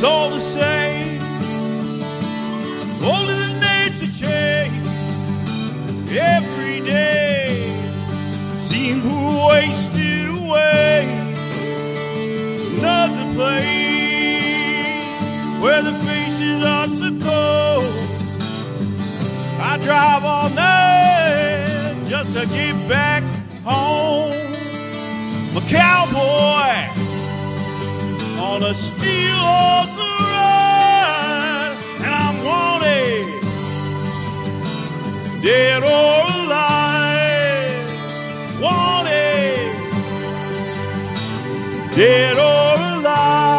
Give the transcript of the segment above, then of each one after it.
it's all the same. Only the names have changed. Every day seems wasted away. Another place where the faces are so cold. I drive all night just to get back home. I'm a cowboy on a steel horse ride, and I'm wanted, dead or alive. Wanted, dead or alive.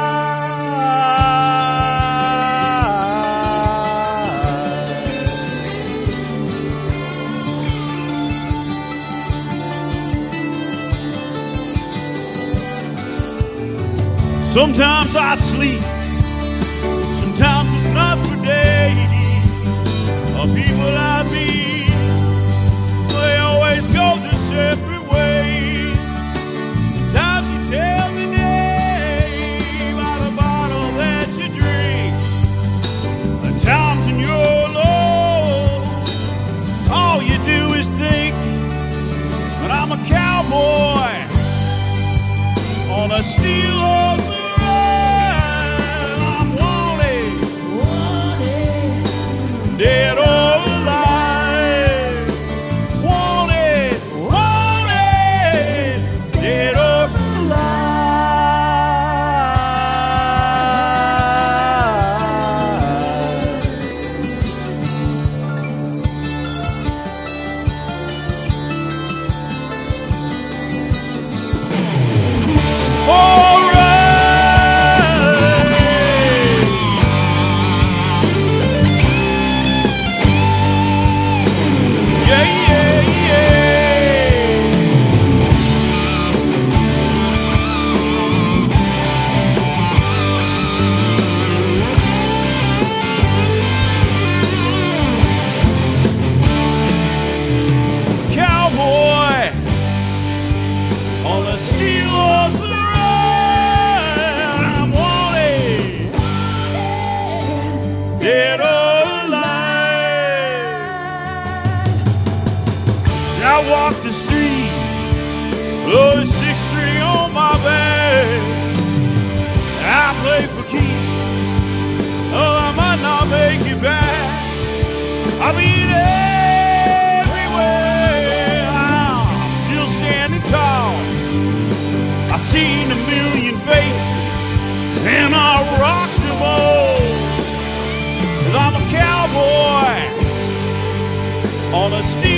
Sometimes I sleep, sometimes it's not for days. The people I meet, they always go their separate ways. Sometimes you tell the name by the bottle that you drink. The times when you're alone, all you do is think. But I'm a cowboy on a steel horse. Dead or alive, wanted, wanted, dead or I walk the street, blow the 6-string on my back. I play for keeps, oh, I might not make it back. I mean everywhere, I'm still standing tall. I seen a million faces, and I rock them all. 'Cause I'm a cowboy on a steel